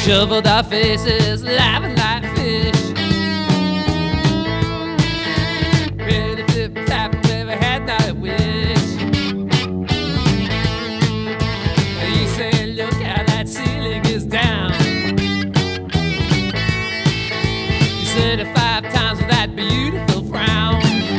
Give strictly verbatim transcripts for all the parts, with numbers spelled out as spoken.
shoveled our faces, laughing like fish. Ready to flip flap if ever had not a wish. You say, look how that ceiling is down. You said it five times with that beautiful frown.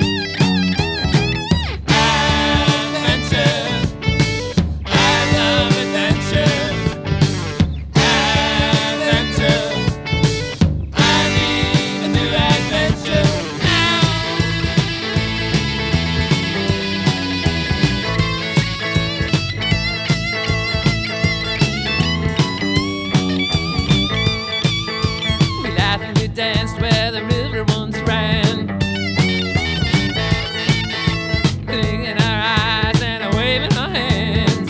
Danced where the river once ran, blinking our eyes and waving our hands.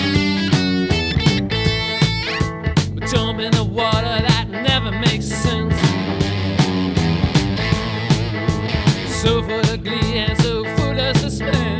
We jump in the water that never makes sense, so full of glee and so full of suspense.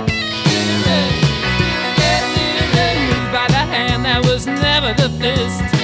Never the fist.